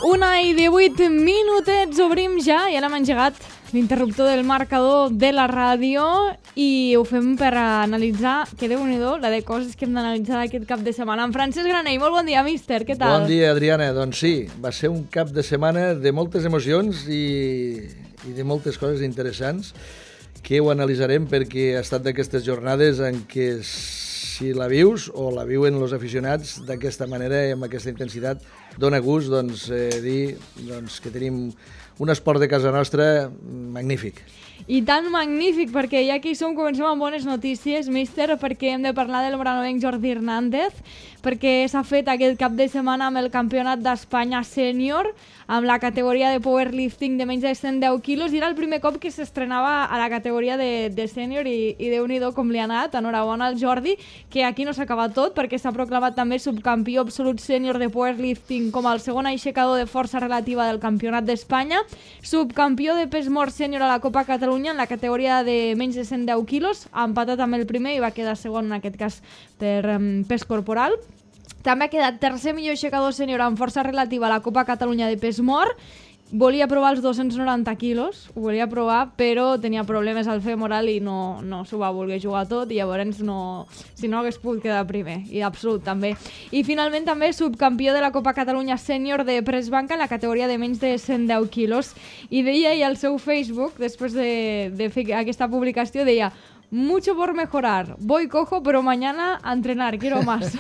1:18 minutets, obrim ja, i ara hem engegat l'interruptor del marcador de la ràdio i ho fem per analitzar, que Déu-n'hi-do, la de coses que hem d'analitzar aquest cap de setmana. En Francesc Granell, molt bon dia, míster, què tal? Bon dia, Adriana. Doncs sí, va ser un cap de setmana de moltes emocions i de moltes coses interessants que ho analitzarem perquè ha estat d'aquestes jornades en què si la vius o la viuen els aficionats d'aquesta manera i amb aquesta intensitat dona gust dir que tenim un esport de casa nostra magnífic. I tan magnífic, perquè ja que hi som comencem amb bones notícies, míster, perquè hem de parlar del moranovenc Jordi Hernández, perquè s'ha fet aquest cap de setmana amb el Campionat d'Espanya Sènior, amb la categoria de powerlifting de menys de 110 quilos, i era el primer cop que s'estrenava a la categoria de sènior i Déu-n'hi-do com li ha anat. Enhorabona al Jordi, que aquí no s'acaba tot, perquè s'ha proclamat també subcampió absolut sènior de powerlifting com el segon aixecador de força relativa del Campionat d'Espanya, subcampió de pes mort sènior a la Copa Catalunya en la categoria de menys de 110 quilos, ha empatat amb el primer i va quedar segon en aquest cas per pes corporal. També ha quedat tercer millor aixecador sènior amb força relativa a la Copa Catalunya de pes mort. Volia provar els 290 quilos, ho volia provar, però tenia problemes al femoral i no s'ho va voler jugar tot, i llavors si no hagués pogut quedar primer, i absolut també. I finalment també subcampió de la Copa Catalunya Sènior de press banca en la categoria de menys de 110 quilos. I deia ell al seu Facebook, després de fer aquesta publicació, deia: mucho por mejorar, voy cojo, pero mañana a entrenar, quiero más.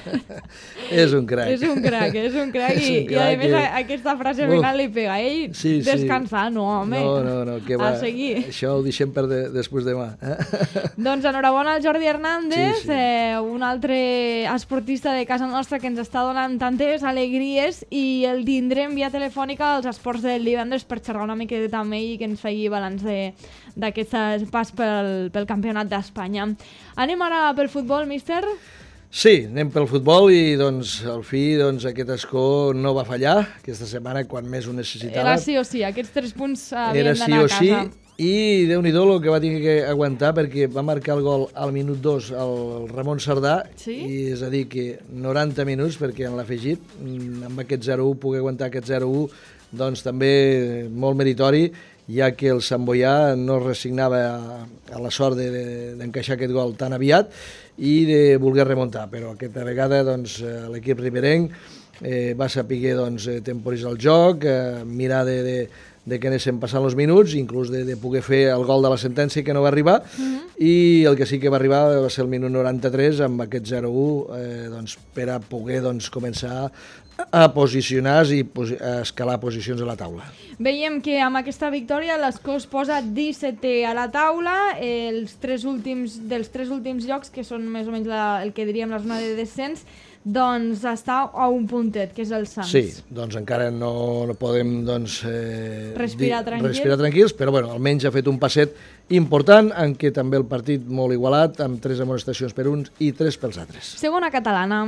És un crac. És un crac i a més aquesta frase final li pega. Ell descansar, no, home. No, que va. A seguir. Això ho deixem per després demà. Doncs enhorabona al Jordi Hernández, un altre esportista de casa nostra que ens està donant tantes alegries, i el tindrem via telefònica als esports del divendres per xerrar una miqueta amb ell i que ens faci balanç d'aquest pas pel campionat d'Espanya. Anem ara pel futbol, míster? Sí, anem pel futbol i al fi aquest escó no va fallar aquesta setmana quan més ho necessitava. Era sí o sí, aquests 3 punts havien d'anar a casa. Era sí o sí, i Déu-n'hi-do el que va tenir que aguantar, perquè va marcar el gol al minut 2 el Ramon Sardà, i és a dir que 90 minuts, perquè en l'afegit, amb aquest 0-1, poder aguantar aquest 0-1, doncs també molt meritori, ja que el Sant Boià no resignava a la sort d'encaixar aquest gol tan aviat i de voler remuntar. Però aquesta vegada l'equip riberenc va saber temporitzar el joc, mirar de que anessin passant els minuts, inclús de poder fer el gol de la sentència, que no va arribar, i el que sí que va arribar va ser el minut 93 amb aquest 0-1 per a poder començar a posicionar-se i a escalar posicions a la taula. Veiem que amb aquesta victòria l'escó es posa 17è a la taula, dels 3 últims llocs, que són més o menys el que diríem la zona de descens, doncs està a un puntet, que és el Sants. Sí, doncs encara no podem respirar tranquils, però almenys ha fet un passet important, en què també el partit molt igualat, amb 3 amonestacions per uns i 3 pels altres. Segona catalana.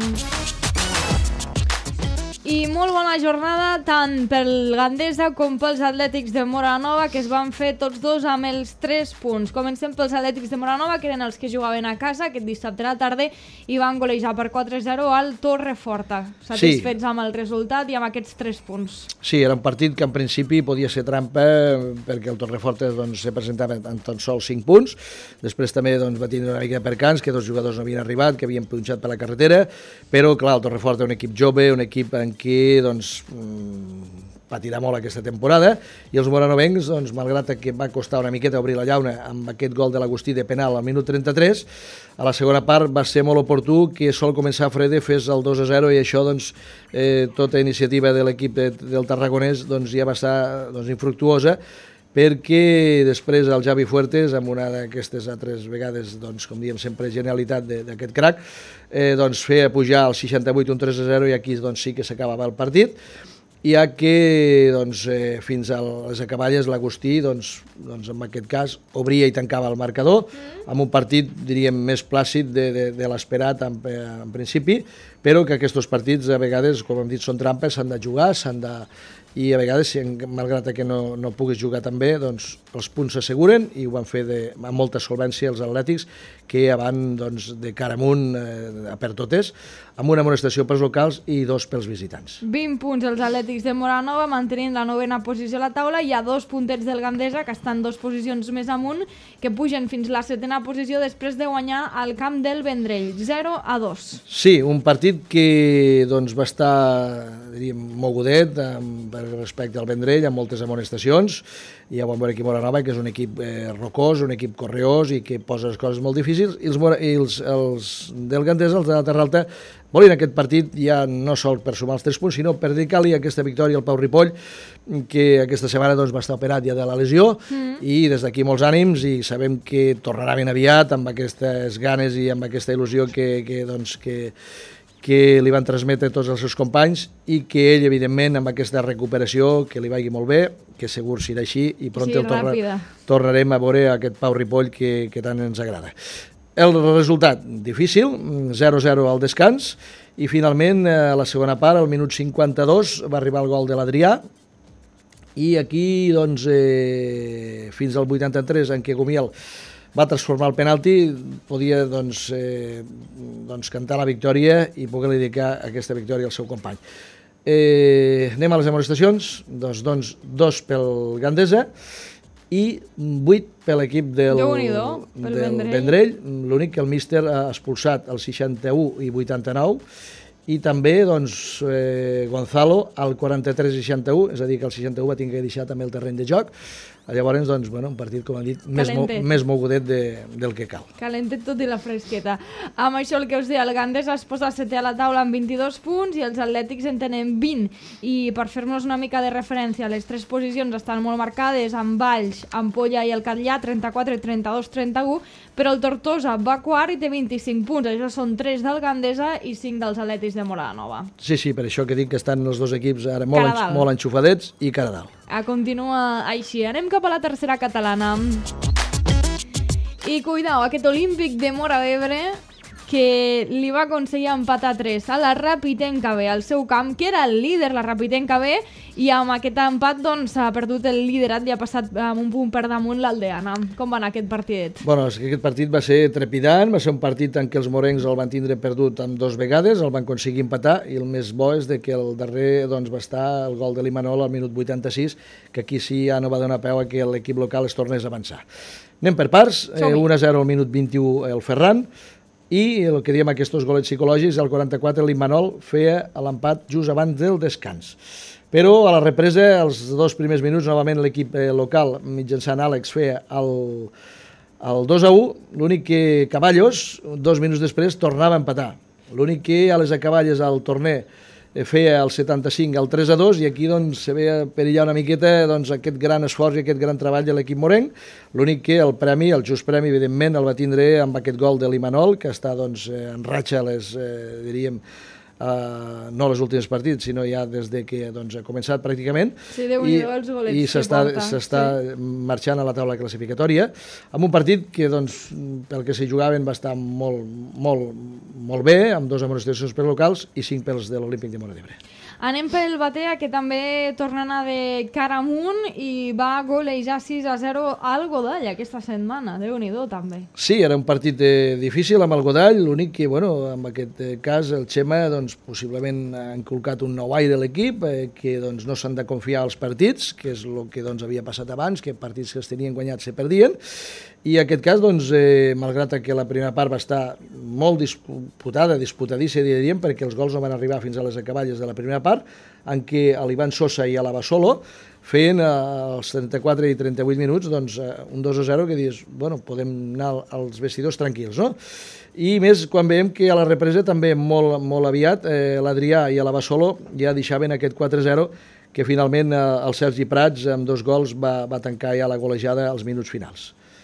I molt bona jornada tant pel Gandesa com pels Atlètics de Moranova, que es van fer tots dos amb els 3 punts. Comencem pels Atlètics de Moranova, que eren els que jugaven a casa aquest dissabte a la tarda i van golejar per 4-0 al Torreforta. Satisfets amb el resultat i amb aquests 3 punts. Sí, era un partit que en principi podia ser trampa, perquè el Torreforta se presentava en tan sols 5 punts. Després també va tindre una mica de percans, que 2 jugadors no havien arribat, que havien punxat per la carretera, però clar, el Torreforta és un equip jove, un equip en què patirà molt aquesta temporada, i els moranovencs, malgrat que va costar una miqueta obrir la llauna amb aquest gol de l'Agustí de penal al minut 33, a la segona part va ser molt oportú que sol començar Frede fes el 2-0, i això tota iniciativa de l'equip del Tarragonès ja va estar infructuosa, perquè després el Javi Fuertes, amb una d'aquestes altres vegades, com diem sempre, genialitat d'aquest crac, feia pujar al 68 un 3-0, i aquí sí que s'acabava el partit, ja que fins a les acaballes l'Agustí, en aquest cas, obria i tancava el marcador, amb un partit, diríem, més plàcid de l'esperat en principi, però que aquests partits a vegades, com hem dit, són trampes, s'han de jugar, i a vegades, malgrat que no puguis jugar tan bé, doncs els punts s'asseguren, i ho van fer amb molta solvència els atlètics, que van de cara amunt a per totes, amb una amonestació pels locals i 2 pels visitants. 20 punts els atlètics de Moranova, mantenint la 9a posició a la taula. Hi ha 2 puntets del Gandesa, que estan 2 posicions més amunt, que pugen fins a la 7a posició després de guanyar al camp del Vendrell, 0-2. Sí, un partit que va estar, diríem, mogudet respecte al Vendrell, amb moltes amonestacions. Ja ho vam veure aquí a Moranova, que és un equip rocós, un equip correós i que posa les coses molt difícils, i els del Gandesa, els de la Terra Alta, volien aquest partit ja no sol per sumar els 3 punts, sinó per dedicar-li aquesta victòria al Pau Ripoll, que aquesta setmana va estar operat ja de la lesió, i des d'aquí molts ànims, i sabem que tornarà ben aviat amb aquestes ganes i amb aquesta il·lusió que li van transmetre tots els seus companys, i que ell, evidentment, amb aquesta recuperació, que li vagi molt bé, que segur serà així, i pront tornarem a veure aquest Pau Ripoll que tant ens agrada. El resultat, difícil, 0-0 al descans, i finalment, a la segona part, al minut 52, va arribar el gol de l'Adrià, i aquí, fins al 83, en què Gumiel va transformar el penalti, podia cantar la victòria i poder dedicar aquesta victòria al seu company. Anem a les amonestacions, 2 pel Gandesa i 8 per l'equip del Vendrell. L'únic que el míster ha expulsat el 61 i 89, i també Gonzalo al 43 i 61, és a dir, que el 61 va tenir que deixar també el terreny de joc. Llavors, un partit, com hem dit, més mogudet del que cal. Calentet tot i la fresqueta. Amb això el que us deia, el Gandesa es posa 7è a la taula amb 22 punts i els atlètics en tenen 20. I per fer-nos una mica de referència, les 3 posicions estan molt marcades, amb Valls, Ampolla i el Catllà, 34, 32, 31, però el Tortosa va quart i té 25 punts. Això són 3 del Gandesa i 5 dels atlètics de Moranova. Sí, per això que dic que estan els 2 equips ara molt enxufadets i cara dalt. Continua així. Anem cap a la tercera catalana. I cuidao, aquest Olímpic de Móra d'Ebre, que li va aconseguir empatar 3 a la Rapitenca B, al seu camp, que era el líder, la Rapitenca B, i amb aquest empat s'ha perdut el liderat i ha passat amb un punt per damunt l'Aldeana. Com va anar aquest partidet? Aquest partit va ser trepidant, va ser un partit en què els morencs el van tindre perdut amb 2 vegades, el van aconseguir empatar, i el més bo és que el darrer va estar el gol de l'Imanol al minut 86, que aquí sí ja no va donar peu a que l'equip local es tornés a avançar. Anem per parts, 1-0 al minut 21 el Ferran, i el que diem aquests golets psicològics, al 44 l'Immanol feia l'empat just abans del descans. Però a la represa, els 2 primers minuts, novament l'equip local, mitjançant Àlex, feia el 2-1, l'únic que Caballos, 2 minuts després, tornava a empatar. L'únic que a les acaballes al torner feia el 75 al 3-2, i aquí se veia perillar una miqueta aquest gran esforç i aquest gran treball de l'equip morenc. L'únic que el premi, el just premi, evidentment, el va tindre amb aquest gol de l'Imanol, que està en ratxa diríem, no les últims partits, sinó ja des que ha començat pràcticament, i s'està marxant a la taula classificatòria, amb un partit que, pel que s'hi jugaven, va estar molt bé, amb 2 amonestacions per locals i 5 pels de l'Olímpic de Móra d'Ebre. Anem pel Batea, que també torna a anar de cara amunt i va golejar 6-0 al Godall aquesta setmana. Déu-n'hi-do, també. Sí, era un partit difícil amb el Godall, l'únic que, en aquest cas, el Xema, possiblement ha inculcat un nou aire a l'equip, que no s'han de confiar als partits, que és el que havia passat abans, que partits que es tenien guanyats se perdien, i en aquest cas, malgrat que la primera part va estar molt disputadíssima, diríem, perquè els gols no van arribar fins a les acaballes de la primera part, en què l'Ivan Sosa i l'Abasolo feien als 34 i 38 minuts un 2-0 que dius, podem anar als vestidors tranquils, no? I més quan veiem que a la represa també molt aviat l'Adrià i l'Abasolo ja deixaven aquest 4-0, que finalment el Sergi Prats amb 2 gols va tancar ja la golejada als minuts finals.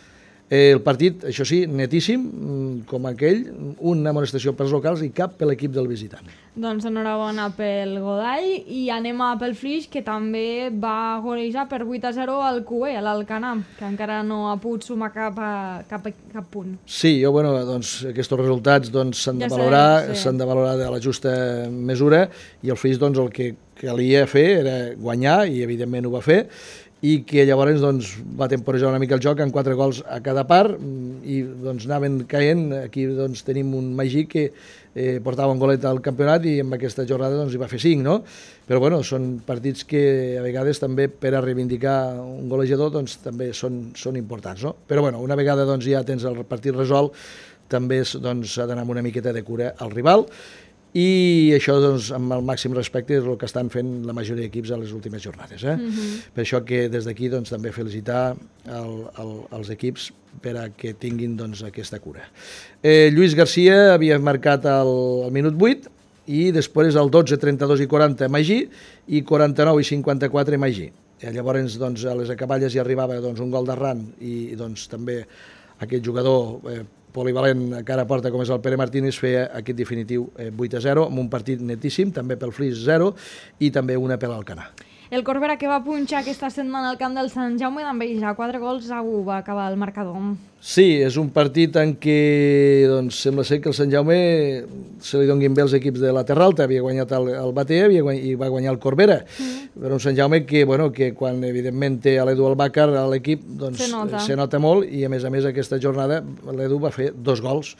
El partit, això sí, netíssim, com aquell, una amonestació pels locals i cap per l'equip del visitant. Doncs enhorabona pel Godall i anem a pel Flix, que també va golejar per 8-0 al QE, a l'Alcanar, que encara no ha pogut sumar cap punt. Sí, doncs, aquests resultats s'han de valorar, s'han de valorar de la justa mesura, i el Flix el que calia fer era guanyar, i evidentment ho va fer, i que llavors va temporejar una mica el joc amb 4 gols a cada part i anaven caient. Aquí tenim un Magí que portava un golet al campionat i en aquesta jornada hi va fer 5, no? Però bueno, són partits que a vegades també per a reivindicar un golejador també són importants, no? Però bueno, una vegada ja tens el partit resolt, també s'ha d'anar amb una miqueta de cura al rival, i això, amb el màxim respecte, és el que estan fent la majoria d'equips a les últimes jornades. Per això que des d'aquí també felicitar els equips per a que tinguin aquesta cura. Lluís Garcia havia marcat al minut 8 i després al 12, 32 i 40 Magí i 49 i 54 Magí. Llavors a les acaballes hi arribava un gol d'Arran i també aquest jugador polivalent a cara a porta com és el Pere Martínez feia aquest definitiu 8-0 amb un partit netíssim, també pel Flix 0 i també una per l'Alcanar. El Corbera, que va punxar aquesta setmana al camp del Sant Jaume d'Enveja, 4-1 va acabar el marcador. Sí, és un partit en què sembla ser que el Sant Jaume se li donguin bé els equips de la Terra Alta, havia guanyat el Batea i va guanyar el Corbera, però un Sant Jaume que quan evidentment té a l'Edu Albàcar a l'equip se nota molt, i a més aquesta jornada l'Edu va fer 2 gols.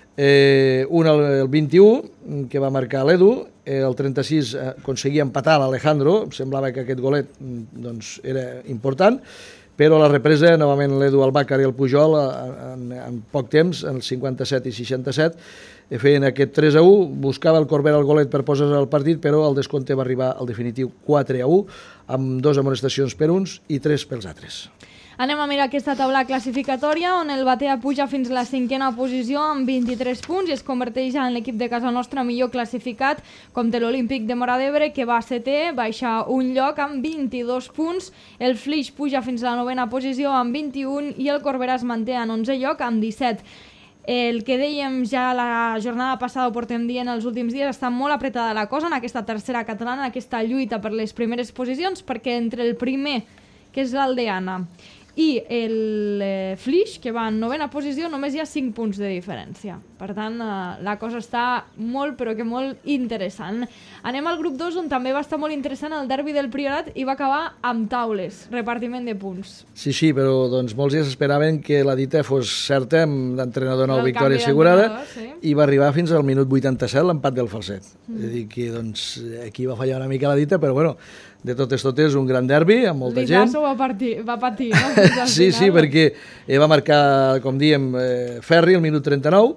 Un el 21, que va marcar l'Edu, el 36 aconseguia empatar l'Alejandro, semblava que aquest golet era important, però a la represa, novament l'Edu Albàcar i el Pujol, en poc temps, en el 57 i 67, feien aquest 3-1, buscava el Corbera el golet per posar-se al partit, però el descompte va arribar al definitiu 4-1, amb 2 amonestacions per uns i 3 pels altres. Anem a mirar aquesta taula classificatòria, on el Batea puja fins a la 5a posició amb 23 punts i es converteix en l'equip de casa nostra millor classificat, com té l'Olímpic de Móra d'Ebre, que va setè, baixa un lloc amb 22 punts. El Flix puja fins a la 9a posició amb 21 i el Corbera es manté en 11è lloc amb 17. El que dèiem ja la jornada passada, ho portem dient els últims dies, està molt apretada la cosa en aquesta tercera catalana, aquesta lluita per les primeres posicions, perquè entre el primer, que és l'Aldeana, i el Flix, que va en 9a posició, només hi ha 5 punts de diferència. Per tant, la cosa està molt, però que molt interessant. Anem al grup 2, on també va estar molt interessant el derbi del Priorat i va acabar amb taules, repartiment de punts. Sí, però molts ja s'esperaven que la dita fos certa, amb l'entrenador nou victòria assegurada, i va arribar fins al minut 87 l'empat del Falset. És a dir, que aquí va fallar una mica la dita, però bueno, de totes, un gran derbi, amb molta gent. L'Izaso va patir, no? Sí, perquè va marcar, com diem, Ferri al minut 39,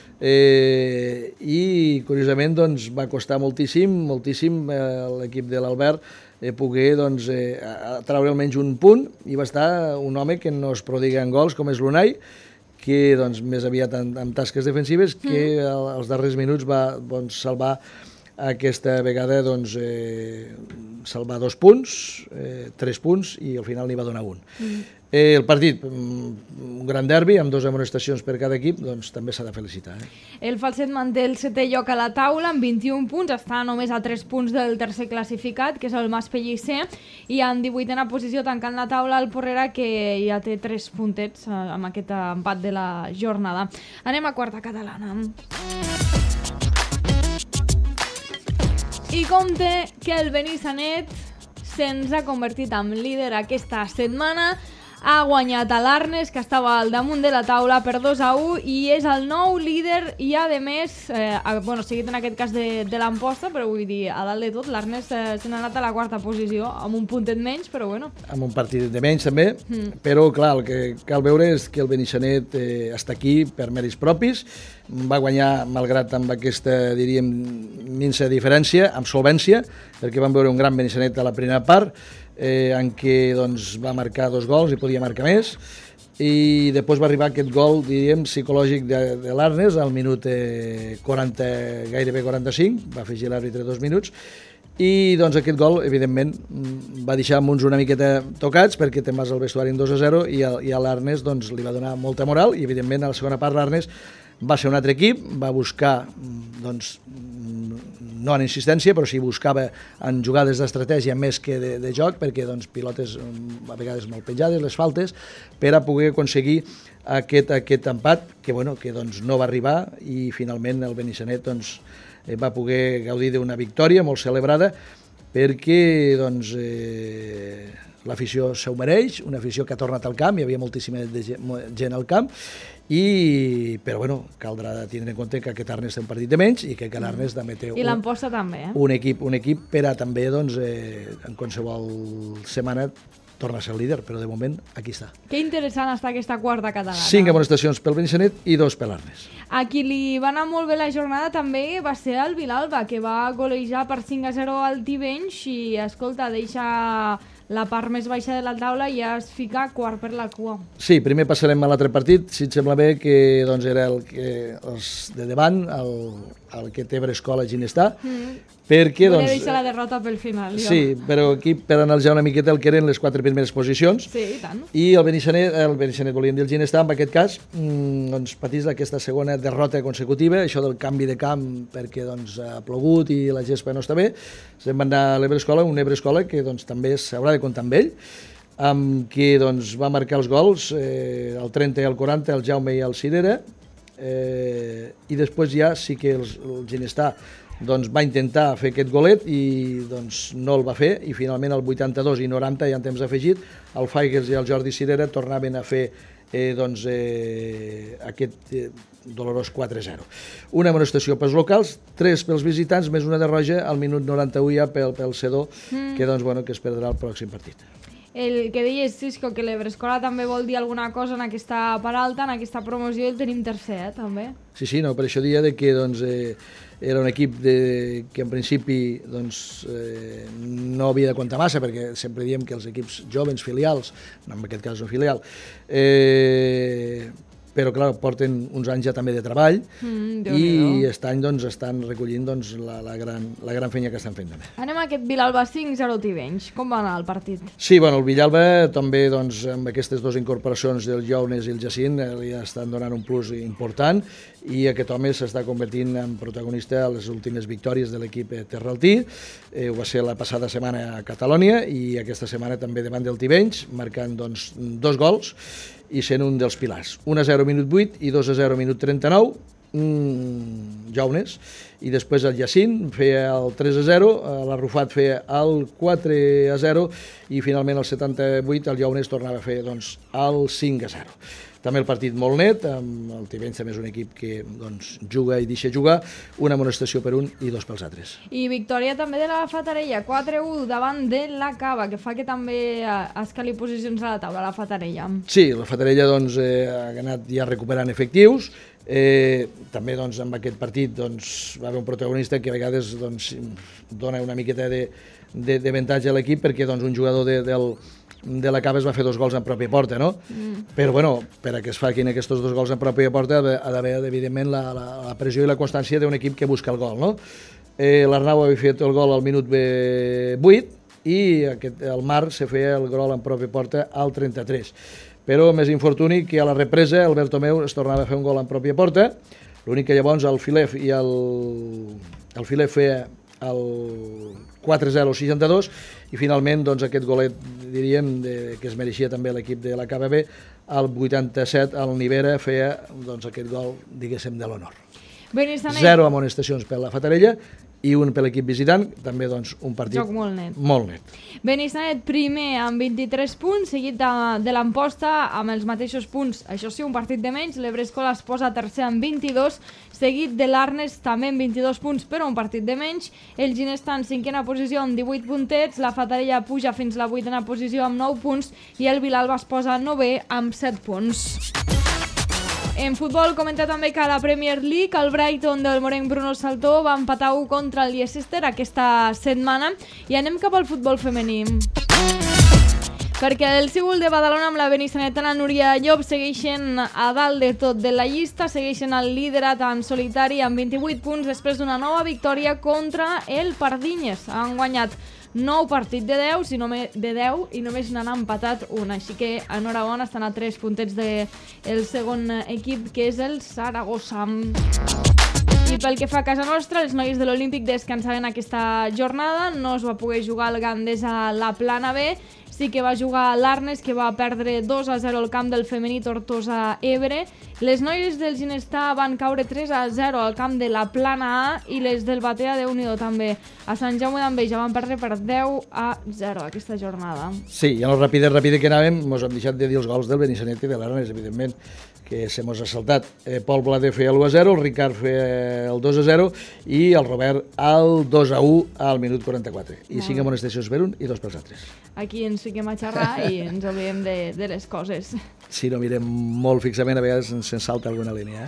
i curiosament va costar moltíssim l'equip de l'Albert poder traure almenys un punt, i va estar un home que no es prodiga en gols, com és l'Unai, que més aviat amb tasques defensives, que als darrers minuts va salvar aquesta vegada, salvar 2 punts, 3 punts, i al final n'hi va donar un. El partit, un gran derbi, amb 2 amonestacions per cada equip, també s'ha de felicitar. El Falset manté el 7è lloc a la taula amb 21 punts, està només a 3 punts del tercer classificat, que és el Mas Pellicer, i en 18a posició tancant la taula el Porrera, que ja té 3 puntets amb aquest empat de la jornada. Anem a quarta catalana. I compte que el Benissanet se'ns ha convertit en líder aquesta setmana, ha guanyat a l'Arnes, que estava al damunt de la taula, per 2-1, i és el nou líder, i a més, seguit en aquest cas de l'Amposta, però vull dir, a dalt de tot, l'Arnes se n'ha anat a la 4a posició, amb un puntet menys, però bueno. Amb un partit de menys també, però clar, el que cal veure és que el Benissanet està aquí per mèrits propis, va guanyar, malgrat amb aquesta, diríem, minsa diferència, amb solvència, perquè vam veure un gran Benissanet a la primera part, en què va marcar 2 gols i podia marcar més, i després va arribar aquest gol, diríem, psicològic de l'Arnes al minut 40, gairebé 45, va afegir l'àrbitre 2 minuts, i doncs aquest gol, evidentment, va deixar uns una miqueta tocats perquè te'n vas al vestuari en 2-0 i a l'Arnes doncs, li va donar molta moral i evidentment a la segona part l'Arnes va ser un altre equip, va buscar doncs, no en insistència, però sí buscava en jugades d'estratègia més que de joc, perquè doncs, pilotes a vegades molt penjades, les faltes, per a poder aconseguir aquest empat, que, bueno, que doncs, no va arribar i finalment el Benissanet doncs, va poder gaudir d'una victòria molt celebrada perquè doncs, l'afició s'ho mereix, una afició que ha tornat al camp, hi havia moltíssima gent al camp, però bueno, caldrà tindre en compte que aquest Arnes té un partit de menys i que aquest Arnes també té I l'Amposta també, un equip per a també doncs, en qualsevol setmana torna a ser el líder, però de moment aquí està. Que interessant està aquesta quarta catalana. 5 amonestacions pel Benissanet i 2 per l'Arnes. A qui li va anar molt bé la jornada també va ser el Vilalba, que va golejar per 5-0 al Tivenys i, escolta, deixa la part més baixa de la taula i ja es fica quart per la cua. Sí, primer passarem a l'altre partit, si et sembla bé, que doncs, era els de davant, el que té Brescola Ginestar, perquè... Volia deixar la derrota pel final. Jo. Sí, però aquí per analitzar una miqueta el que eren les 4 primeres posicions. Sí, i tant. I el Benissanet volíem dir el Ginestar, en aquest cas, doncs, patís aquesta segona derrota consecutiva, això del canvi de camp perquè doncs, ha plogut i la gespa no està bé. Se'n va anar a l'Ebrescola, un Ebrescola que doncs, també s'haurà de comptar amb ell, amb qui doncs, va marcar els gols, el 30 i el 40, el Jaume i el Cirera, i després ja sí que el Ginestar doncs, va intentar fer aquest golet i doncs, no el va fer, i finalment el 82 i 90, ja en temps afegit, el Feigers i el Jordi Cirera tornaven a fer doncs, aquest dolorós 4-0. Una amonestació pels locals, 3 pels visitants, més una de roja al minut 91 ja pel Cedó, que, doncs, bueno, que es perdrà el pròxim partit. El que deies, Cisco, que l'Ebrescola també vol dir alguna cosa en aquesta part alta, en aquesta promoció, el tenim tercer, també. Sí, no, per això dia de que doncs, era un equip que en principi doncs, no havia de comptar massa, perquè sempre diem que els equips joves, filials, en aquest cas no filial, però clar, porten uns anys ja també de treball i aquest any doncs, estan recollint doncs, la gran feina que estan fent també. Anem a aquest Vilalba 5-0 Tivenys. Com va anar el partit? Sí, bueno, el Vilalba també doncs, amb aquestes dues incorporacions del Jaunes i el Jacint li estan donant un plus important i aquest home s'està convertint en protagonista a les últimes victòries de l'equip terraltí. Ho va ser la passada setmana a Catalònia i aquesta setmana també davant del Tivenys, marcant doncs, 2 gols i sent un dels pilars. 1-0 minut 8 i 2-0 minut 39, Jaunes, i després el Jacint feia el 3-0, l'Arrufat feia el 4-0 i finalment el 78 el Jaunes tornava a fer doncs, el 5-0. També el partit molt net, amb el Tivenys també és un equip que doncs, juga i deixa jugar, una amonestació per un i 2 pels altres. I victòria també de la Fatarella, 4-1 davant de la Cava, que fa que també escali posicions a la taula, la Fatarella. Sí, la Fatarella doncs, ha anat ja recuperant efectius, també doncs, amb aquest partit doncs, va haver un protagonista que a vegades doncs, dona una miqueta d'avantatge a l'equip perquè doncs, un jugador de la Cava es va fer 2 gols en pròpia porta, no? Però bueno, per a que es facin aquests 2 gols en pròpia porta ha d'haver evidentment la pressió i la constància d'un equip que busca el gol, no? L'Arnau havia fet el gol al minut 8 i el Mar se feia el gol en pròpia porta al 33. Però més infortuni que a la represa el Bertomeu es tornava a fer un gol en pròpia porta, l'únic que llavors el Filef i el Filef feia el 4-0 al 62 i finalment doncs, aquest golet diríem que es mereixia també l'equip de la KBB al 87 el Nivera feia doncs, aquest gol diguéssim de l'honor. 0 amonestacions per la Fatarella i un per l'equip visitant, també doncs, un partit joc molt net. Molt net. Benissanet primer amb 23 punts, seguit de l'Amposta amb els mateixos punts. Això sí, un partit de menys, l'Ebrescola es posa tercer amb 22, seguit de l'Arnes també amb 22 punts, però un partit de menys. El Ginestar en 5a posició amb 18 puntets, la Fatarella puja fins a la 8a posició amb 9 punts i el Vilalba es posa 9è amb 7 punts. En futbol, comenta també que a la Premier League el Brighton del morenc Bruno Saltó va empatar 1 contra el Leicester aquesta setmana i anem cap al futbol femení. perquè el Cíbol de Badalona amb la benissanetana Núria Llop segueixen a dalt de tot de la llista, segueixen el liderat en solitari amb 28 punts després d'una nova victòria contra el Pardinyes. Han guanyat 9 partits de 10 i només n'han empatat una, així que enhorabona, estan a 3 puntets del segon equip, que és el Saragossa. I pel que fa a casa nostra, els nois de l'Olímpic descansaven aquesta jornada, no es va poder jugar el Gandés a la Plana B, sí que va jugar l'Arnes, que va perdre 2-0 al camp del femení Tortosa-Ebre. Les noies del Ginestar van caure 3-0 al camp de la Plana A i les del Batea, Déu-n'hi-do també. A Sant Jaume d'Enveja van perdre per 10-0 aquesta jornada. Sí, i a lo ràpid que anàvem, ens hem deixat de dir els gols del Benissanet i de l'Arnes, evidentment, que se mos ha saltat. Pol Blader feia l'1-0, el Ricard feia el 2-0 i el Robert el 2-1 al minut 44. I 5 amonestacions per un i 2 pels altres. Aquí ens fiquem a xerrar i ens oblidem de les coses. Si no mirem molt fixament, a vegades se'n salta alguna línia.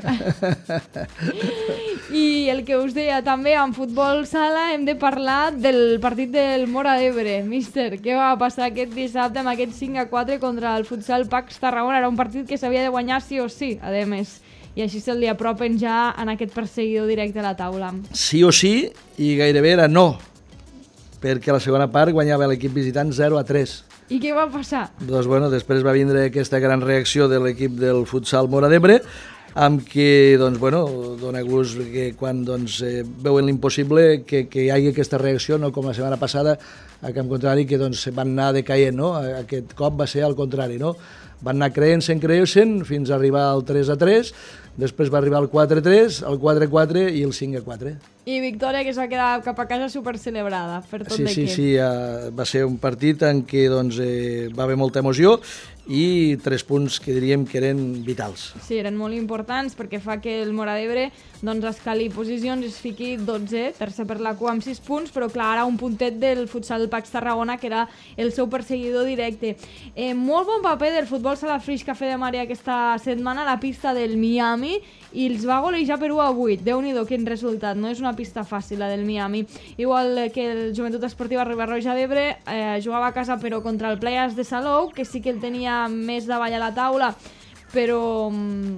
I el que us deia també, en futbol sala hem de parlar del partit del Móra d'Ebre. Míster, què va passar aquest dissabte amb aquest 5-4 contra el futsal Pax Tarragona? Era un partit que s'havia de guanyar sí o sí, a més. I així se li apropen ja en aquest perseguidor directe a la taula. Sí o sí, i gairebé era no, perquè a la segona part guanyava l'equip visitant 0-3. I què va passar? Doncs bueno, després va vindre aquesta gran reacció de l'equip del futsal Móra d'Ebre, amb què, doncs, bueno, dona gust que quan doncs, veuen l'impossible que hi hagi aquesta reacció, no com la setmana passada, a camp contrari, que doncs, van anar decaient, no? Aquest cop va ser al contrari, no? Van anar creient-se'n fins a arribar al 3-3, després va arribar el 4-3, el 4-4 i el 5-4. I victòria que es va quedar cap a casa supercelebrada per tot l'equip. Sí, va ser un partit en què doncs, va haver molta emoció i 3 punts que diríem que eren vitals. Sí, eren molt importants perquè fa que el Móra d'Ebre doncs, escali posicions i es fiqui 12, tercer per la cua amb 6 punts, però clar, ara un puntet del futsal Pax Tarragona, que era el seu perseguidor directe. Molt bon paper del futbol sala Flix Café de Maria aquesta setmana a la pista del Miami i els va golejar per 1-8. Déu-n'hi-do, quin resultat, no és una pista fàcil la del Miami. Igual que el Joventut Esportiva Riba-roja d'Ebre jugava a casa però contra el Playas de Salou, que sí que el tenia més davall a la taula, però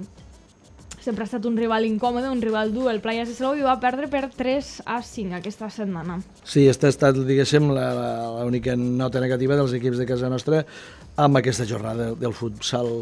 sempre ha estat un rival incòmode, un rival dur, el Playas de Salou, i va perdre per 3-5 aquesta setmana. Sí, aquesta ha estat, diguéssim, l'única nota negativa dels equips de casa nostra amb aquesta jornada del futsal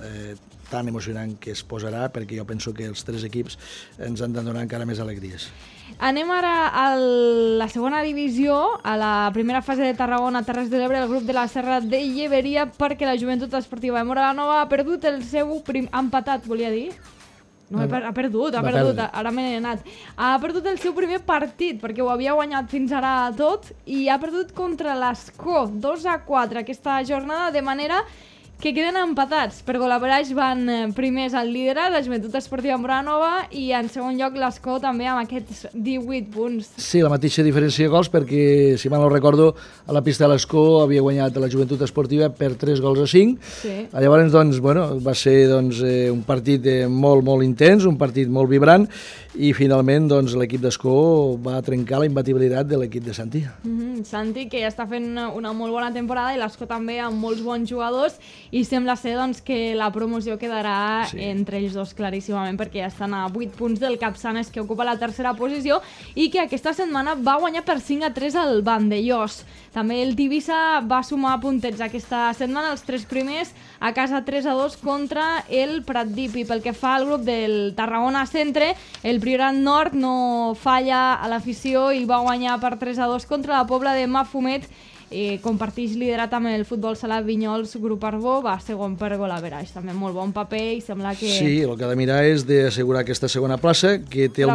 tan emocionant que es posarà, perquè jo penso que els 3 equips ens han de donar encara més alegries. Anem ara a la segona divisió, a la primera fase de Tarragona, Terres de l'Ebre, el grup de la Serra de Lleveria, perquè la Joventut Esportiva de Móra la Nova ha perdut el seu empatat, volia dir? No, ha perdut, ara m'he anat. Ha perdut el seu primer partit, perquè ho havia guanyat fins ara tot, i ha perdut contra l'Escó, 2-4 aquesta jornada, de manera que queden empatats. Per gol-average van primers al liderat, la Joventut Esportiva Móra la Nova, i en segon lloc l'Escó també amb aquests 18 punts. Sí, la mateixa diferència de gols, perquè, si mal no recordo, a la pista de l'Escó havia guanyat la Joventut Esportiva per 3-5. Sí. Llavors, doncs, bueno, va ser doncs, un partit molt, molt intens, un partit molt vibrant, i finalment doncs, l'equip d'Escó va trencar la imbatibilitat de l'equip de Santi. Santi, que ja està fent una molt bona temporada, i l'Escó també amb molts bons jugadors, i sembla ser doncs, que la promoció quedarà entre ells dos claríssimament, perquè ja estan a 8 punts del Capçanes, que ocupa la tercera posició, i que aquesta setmana va guanyar per 5-3 al Vandellós. També el Tivissa va sumar puntets aquesta setmana, els 3 primers, a casa 3-2 contra el Pratdip. I pel que fa al grup del Tarragona Centre, el Priorat Nord no falla a l'afició i va guanyar per 3-2 contra la Pobla de Mafumet. Comparteix liderat amb el futbol sala Vinyols, grup Arbó, va segon per gol-average, també molt bon paper, i sembla que... Sí, el que ha de mirar és d'assegurar aquesta segona plaça, que té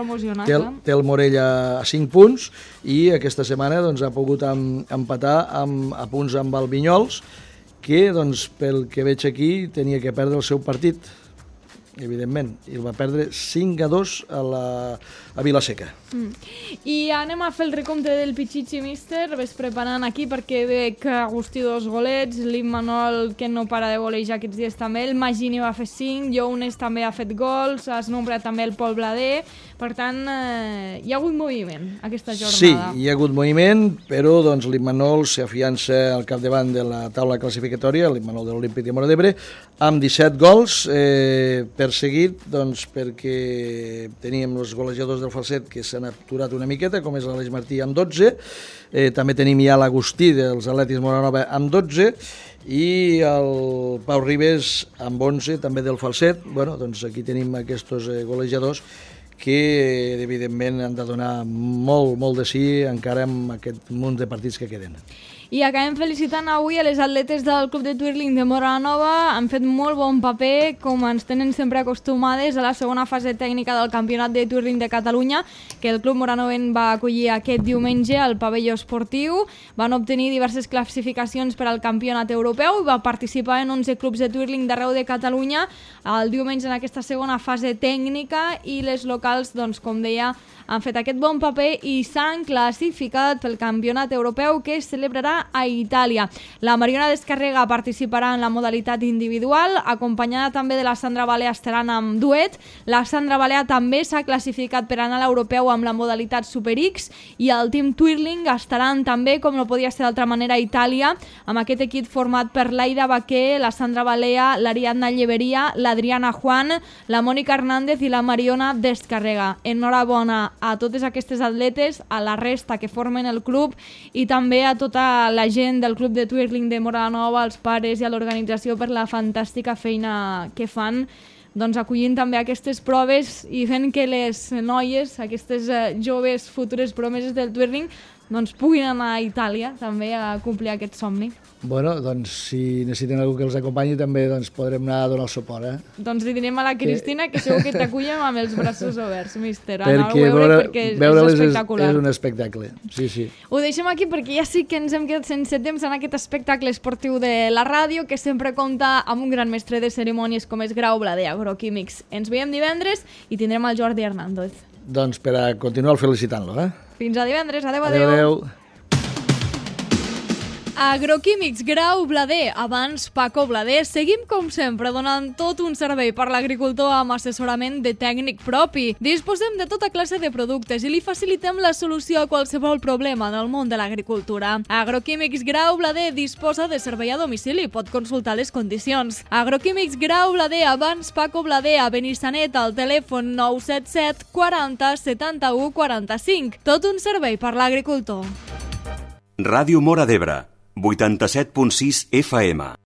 el Morell a 5 punts, i aquesta setmana doncs, ha pogut empatar a punts amb el Vinyols, que doncs, pel que veig aquí tenia que perdre el seu partit, evidentment, i el va perdre 5-2 a Vilaseca. I anem a fer el recompte del Pichichi, míster. Ves preparant aquí perquè veig Agustí 2 golets, l'Immanol, que no para de golejar aquests dies també, el Magini va fer 5, Jounes també ha fet gols, has nombrat també el Pol Blader, Per tant, hi ha hagut moviment aquesta jornada. Sí, hi ha hagut moviment, però doncs, l'Imanol s'afiança al capdavant de la taula classificatòria, l'Imanol de l'Olímpic de Móra d'Ebre, amb 17 gols, perseguit doncs, perquè teníem els golejadors del Falset que s'han aturat una miqueta, com és l'Aleix Martí amb 12, també tenim ja l'Agustí dels Atlètics Moranova amb 12, i el Pau Ribes amb 11, també del Falset. Bueno, doncs aquí tenim aquests golejadors que evidentment han de donar molt de sí encara amb aquest munt de partits que queden. I acabem felicitant avui a les atletes del Club de Twirling de Móra Nova. Han fet molt bon paper, com ens tenen sempre acostumades, a la segona fase tècnica del Campionat de Twirling de Catalunya, que el Club Moranoven va acollir aquest diumenge al pavelló esportiu. Van obtenir diverses classificacions per al Campionat Europeu i va participar en 11 clubs de Twirling d'arreu de Catalunya el diumenge en aquesta segona fase tècnica, i les locals, doncs, com deia, han fet aquest bon paper i s'han classificat pel Campionat Europeu que es celebrarà a Itàlia. La Mariona Descarrega participarà en la modalitat individual, acompanyada també de la Sandra Balea, estaran amb duet. La Sandra Balea també s'ha classificat per anar a l'europeu amb la modalitat Super X, i el Team Twirling estaran també, com no podia ser d'altra manera, a Itàlia, amb aquest equip format per l'Aida Baquer, la Sandra Balea, l'Ariadna Lleveria, l'Adriana Juan, la Mònica Hernández i la Mariona Descarrega. Enhorabona a totes aquestes atletes, a la resta que formen el club i també a tota la gent del Club de Twirling de Móra Nova, als pares i a l'organització per la fantàstica feina que fan, doncs acollint també aquestes proves i fent que les noies, aquestes joves futures promeses del Twirling, doncs puguin anar a Itàlia també a complir aquest somni. Bueno, doncs si necessiten algú que els acompanyi també doncs, podrem anar a donar el suport. Doncs li direm a la Cristina que segur que t'acullem amb els braços oberts, míster. Perquè veure-les és un espectacle. Sí, sí. Ho deixem aquí perquè ja sí que ens hem quedat sense temps en aquest espectacle esportiu de la ràdio, que sempre compta amb un gran mestre de cerimònies com és Grau Blader, Agroquímics. Ens veiem divendres i tindrem el Jordi Hernández. Doncs per a continuar felicitant-lo. Fins a divendres. Adéu, adéu. Adéu. Agroquímics Grau Blader, abans Paco Blader. Seguim com sempre donant tot un servei per l'agricultor amb assessorament de tècnic propi. Disposem de tota classe de productes i li facilitem la solució a qualsevol problema en el món de l'agricultura. Agroquímics Grau Blader disposa de servei a domicili, pot consultar les condicions. Agroquímics Grau Blader, abans Paco Blader, a Benissanet, al telèfon 977 40 71 45. Tot un servei per l'agricultor. Ràdio Móra d'Ebre, 87.6 FM.